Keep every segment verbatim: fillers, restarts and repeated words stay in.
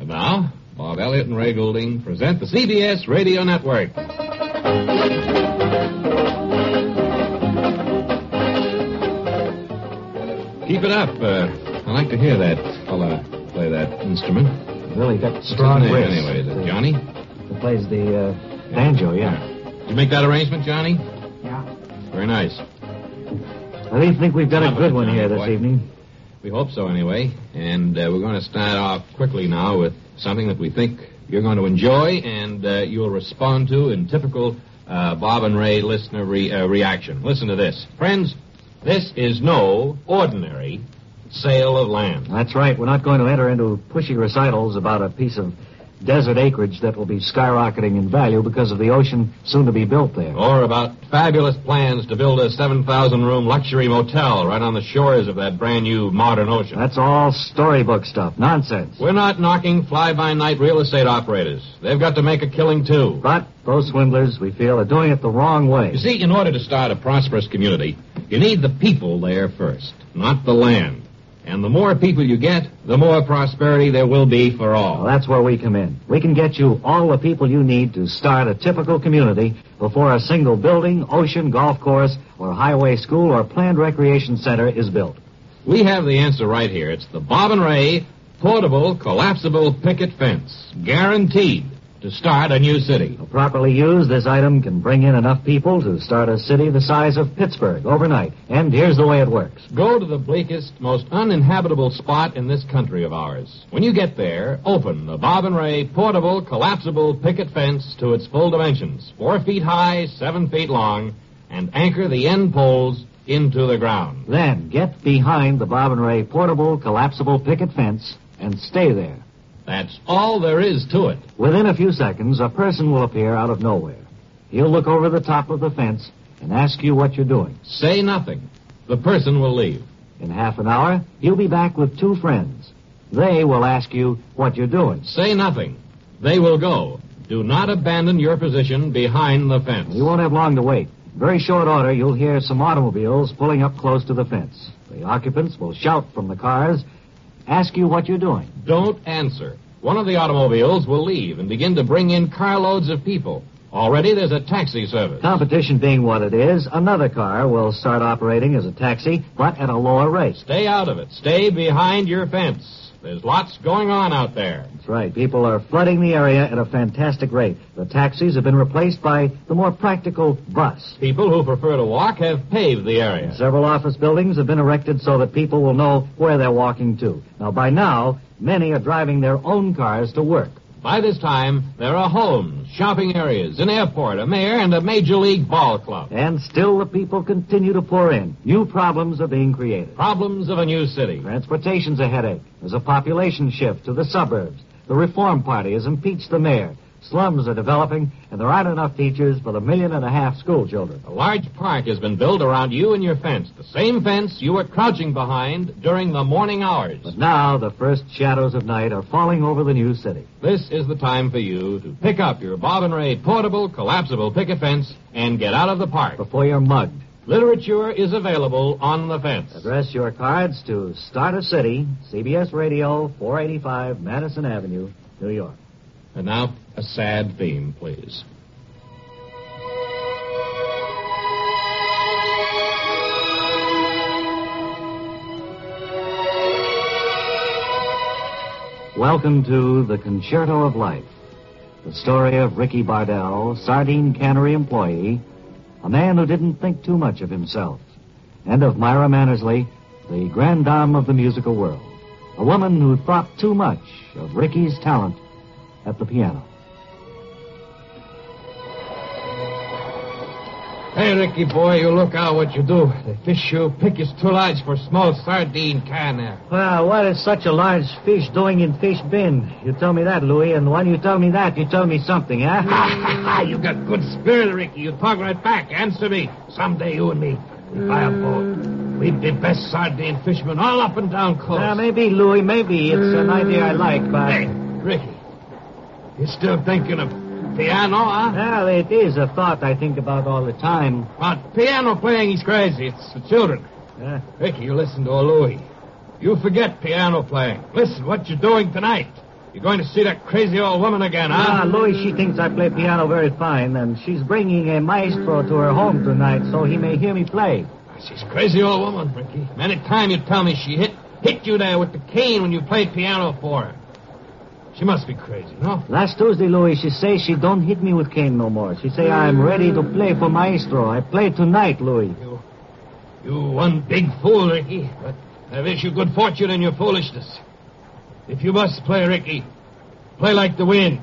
And now, Bob Elliott and Ray Goulding present the C B S Radio Network. Keep it up. Uh, I like to hear that fella play that instrument. Really got strong What's his name, wrists. anyway? Is it Johnny? He plays the uh, banjo, yeah. Did you make that arrangement, Johnny? Yeah. Very nice. I do think we've got a Stop good it, one Johnny here this boy. evening. We hope so, anyway. And uh, we're going to start off quickly now with something that we think you're going to enjoy and uh, you'll respond to in typical uh, Bob and Ray listener re- uh, reaction. Listen to this. Friends, this is no ordinary sale of land. That's right. We're not going to enter into pushy recitals about a piece of desert acreage that will be skyrocketing in value because of the ocean soon to be built there. Or about fabulous plans to build a seven thousand room luxury motel right on the shores of that brand new modern ocean. That's all storybook stuff. Nonsense. We're not knocking fly-by-night real estate operators. They've got to make a killing, too. But those swindlers, we feel, are doing it the wrong way. You see, in order to start a prosperous community, you need the people there first, not the land. And the more people you get, the more prosperity there will be for all. Well, that's where we come in. We can get you all the people you need to start a typical community before a single building, ocean, golf course, or highway school or planned recreation center is built. We have the answer right here. It's the Bob and Ray portable collapsible picket fence. Guaranteed to start a new city. Properly used, this item can bring in enough people to start a city the size of Pittsburgh overnight. And here's the way it works. Go to the bleakest, most uninhabitable spot in this country of ours. When you get there, open the Bob and Ray portable collapsible picket fence to its full dimensions, four feet high, seven feet long, and anchor the end poles into the ground. Then get behind the Bob and Ray portable collapsible picket fence and stay there. That's all there is to it. Within a few seconds, a person will appear out of nowhere. He'll look over the top of the fence and ask you what you're doing. Say nothing. The person will leave. In half an hour, you'll be back with two friends. They will ask you what you're doing. Say nothing. They will go. Do not abandon your position behind the fence. You won't have long to wait. In very short order, you'll hear some automobiles pulling up close to the fence. The occupants will shout from the cars, ask you what you're doing. Don't answer. One of the automobiles will leave and begin to bring in carloads of people. Already there's a taxi service. Competition being what it is, another car will start operating as a taxi, but at a lower rate. Stay out of it. Stay behind your fence. There's lots going on out there. That's right. People are flooding the area at a fantastic rate. The taxis have been replaced by the more practical bus. People who prefer to walk have paved the area. Several office buildings have been erected so that people will know where they're walking to. Now, by now, many are driving their own cars to work. By this time, there are homes, shopping areas, an airport, a mayor, and a major league ball club. And still the people continue to pour in. New problems are being created. Problems of a new city. Transportation's a headache. There's a population shift to the suburbs. The Reform Party has impeached the mayor. Slums are developing, and there aren't enough teachers for the million and a half school children. A large park has been built around you and your fence. The same fence you were crouching behind during the morning hours. But now the first shadows of night are falling over the new city. This is the time for you to pick up your Bob and Ray portable collapsible picket fence and get out of the park. Before you're mugged. Literature is available on the fence. Address your cards to Start a City, C B S Radio, four eighty-five Madison Avenue, New York. And now, a sad theme, please. Welcome to The Concerto of Life, the story of Ricky Bardell, sardine cannery employee, a man who didn't think too much of himself, and of Myra Mannersley, the grande dame of the musical world, a woman who thought too much of Ricky's talent at the piano. Hey, Ricky boy, you look out what you do. The fish you pick is too large for small sardine can there. Well, what is such a large fish doing in fish bin? You tell me that, Louis, and when you tell me that, you tell me something, huh? Ha, ha, ha, you got good spirit, Ricky. You talk right back. Answer me. Someday you and me, we buy a boat. We'd be best sardine fishermen all up and down coast. Uh, maybe, Louis, maybe. It's an idea I like, but... Hey, Ricky, you still thinking of piano, huh? Well, it is a thought I think about all the time. But piano playing is crazy. It's for children. Uh, Ricky, you listen to old Louis. You forget piano playing. Listen, what you're doing tonight. You're going to see that crazy old woman again, huh? Ah, Louis, she thinks I play piano very fine, and she's bringing a maestro to her home tonight so he may hear me play. She's a crazy old woman, Ricky. Many time you tell me she hit hit you there with the cane when you played piano for her. She must be crazy, no? Last Tuesday, Louis, she say she don't hit me with cane no more. She say I'm ready to play for maestro. I play tonight, Louis. You, you one big fool, Ricky. But I wish you good fortune in your foolishness. If you must play, Ricky, play like the wind.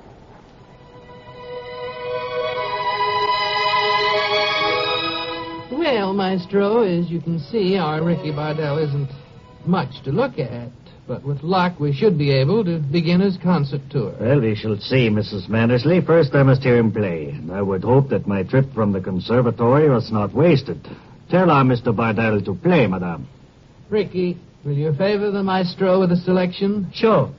Well, Maestro, as you can see, our Ricky Bardell isn't much to look at. But with luck, we should be able to begin his concert tour. Well, we shall see, Missus Mandersley. First, I must hear him play. And I would hope that my trip from the conservatory was not wasted. Tell our Mister Bardell to play, madame. Ricky, will you favor the Maestro with a selection? Sure.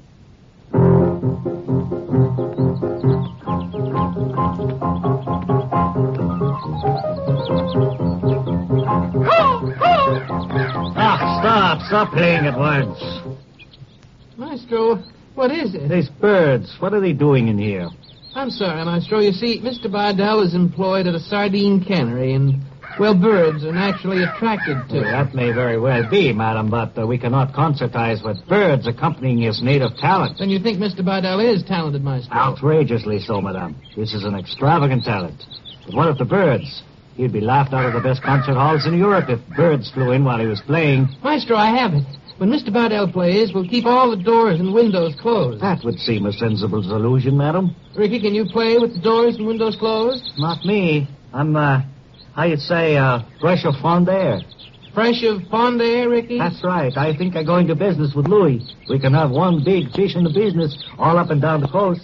Ah, stop. Stop playing at once. Maestro, what is it? These birds, what are they doing in here? I'm sorry, Maestro. You see, Mister Bardell is employed at a sardine cannery, and, well, birds are naturally attracted to Well, it. that may very well be, madam, but uh, we cannot concertize with birds accompanying his native talent. Then you think Mister Bardell is talented, Maestro? Outrageously so, madam. This is an extravagant talent. But what of the birds? He'd be laughed out of the best concert halls in Europe if birds flew in while he was playing. Maestro, I have it. When Mister Bardell plays, we'll keep all the doors and windows closed. That would seem a sensible solution, madam. Ricky, can you play with the doors and windows closed? Not me. I'm, uh, how you'd say, uh, fresh of fond air. Fresh of pond air, Ricky? That's right. I think I'm going to business with Louis. We can have one big fish in the business all up and down the coast.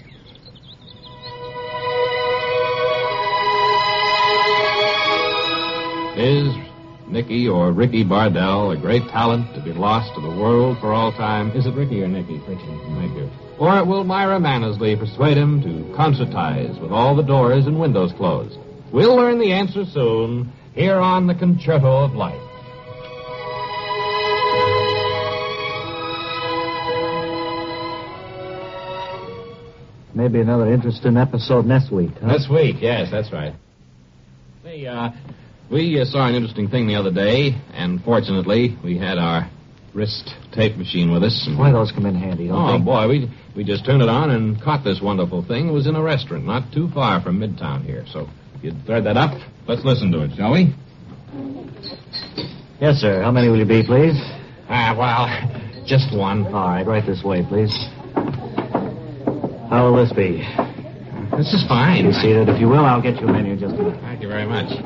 Is Nicky or Ricky Bardell a great talent to be lost to the world for all time? Is it Ricky or Nicky? Ricky. Thank you. Or will Myra Mannersley persuade him to concertize with all the doors and windows closed? We'll learn the answer soon here on the Concerto of Life. Maybe another interesting episode next week, huh? This week, yes, that's right. Hey, uh, we uh, saw an interesting thing the other day, and fortunately, we had our wrist tape machine with us. And Boy, those come in handy, don't oh, they? boy, we we just turned it on and caught this wonderful thing. It was in a restaurant not too far from Midtown here. So, if you'd thread that up, let's listen to it, shall we? Yes, sir. How many will you be, please? Ah, well, just one. All right, right this way, please. How will this be? This is fine. You see that? If you will, I'll get you a menu just a minute. Thank you very much.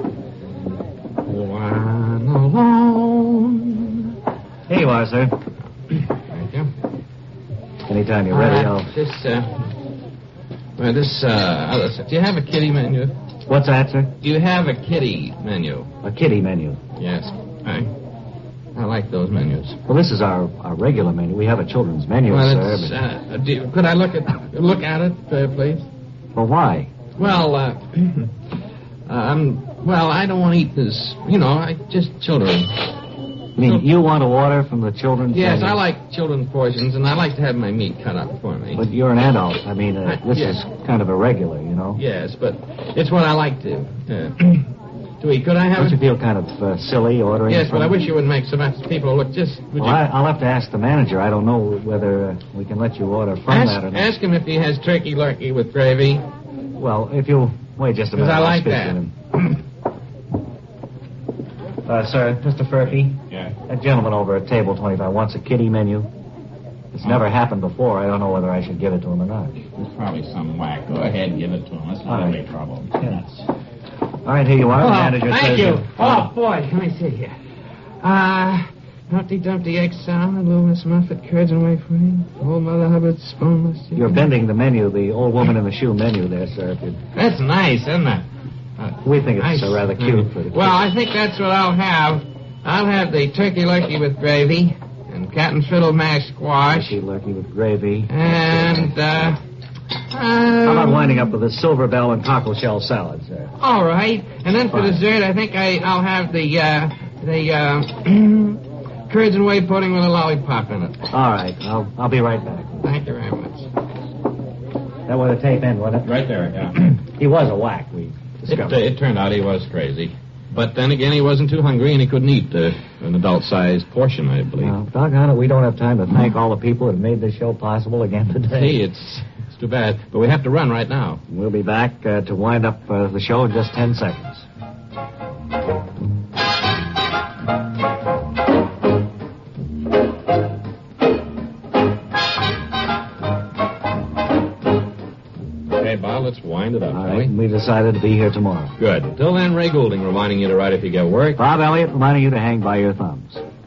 One alone. Here you are, sir. Thank you. Anytime you're ready, Uh, I'll... This, uh... Well, this, uh... other stuff. Do you have a kitty menu? What's that, sir? Do you have a kitty menu? A kiddie menu. Yes. I... I like those menus. Well, this is our, our regular menu. We have a children's menu, Well, sir. it's, but- uh, do you- could I look at look at it, uh, please? Well, why? Well, uh, um, well, I don't want to eat this. You know, I just children. I mean, you want to order from the children's Yes, menu? I like children's portions, and I like to have my meat cut up for me. But you're an adult. I mean, uh, I- this yes. is kind of a regular, you know? Yes, but it's what I like to uh, to eat. Could I have Don't you it? feel kind of uh, silly ordering Yes, from... but I wish you wouldn't make so much people look just. Would Well, you I, I'll have to ask the manager. I don't know whether uh, we can let you order from ask, that or not. ask him if he has turkey lurkey with gravy? Well, if you... Wait just a Because minute. I I'll like speak that. to him. Uh, sir, Mister Furphy, Yeah. that gentleman over at table twenty-five wants a kiddie menu. It's never happened before. I don't know whether I should give it to him or not. There's probably some whack. Go ahead, give it to him. That's All not right. any trouble. Yes. All right, here you are. The manager thank says you. that- Oh, boy, let me see here. Uh, Humpty Dumpty egg salad, Loomis Muffet, curds and whey pudding, Old Mother Hubbard's boneless chicken. You're bending the menu, the old woman in the shoe menu there, sir. If you'd- That's nice, isn't it? Uh, We think it's nice. uh, rather cute for the Well, kids. I think that's what I'll have. I'll have the turkey lurkey with gravy, and cat and fiddle mashed squash, Turkey lurkey with gravy. and, uh... How about um, winding up with a silver bell and cockle shell salad, sir? All right. And then for Fine. dessert, I think I, I'll have the, uh, the, uh, curds and whey pudding with a lollipop in it. All right, I'll I'll be right back. Thank you very much. That where the tape end, wasn't it? Right there, yeah. He was a whack, we It, discovered. uh, it turned out he was crazy. But then again, he wasn't too hungry, and he couldn't eat uh, an adult-sized portion, I believe. Well, doggone it, we don't have time to thank all the people that made this show possible again today. See, it's, it's too bad. But we have to run right now. We'll be back uh, to wind up uh, the show in just ten seconds. Okay, Bob, let's wind it up, All shall right, we? we decided to be here tomorrow. Good. Till then, Ray Goulding reminding you to write if you get work. Bob Elliott reminding you to hang by your thumbs.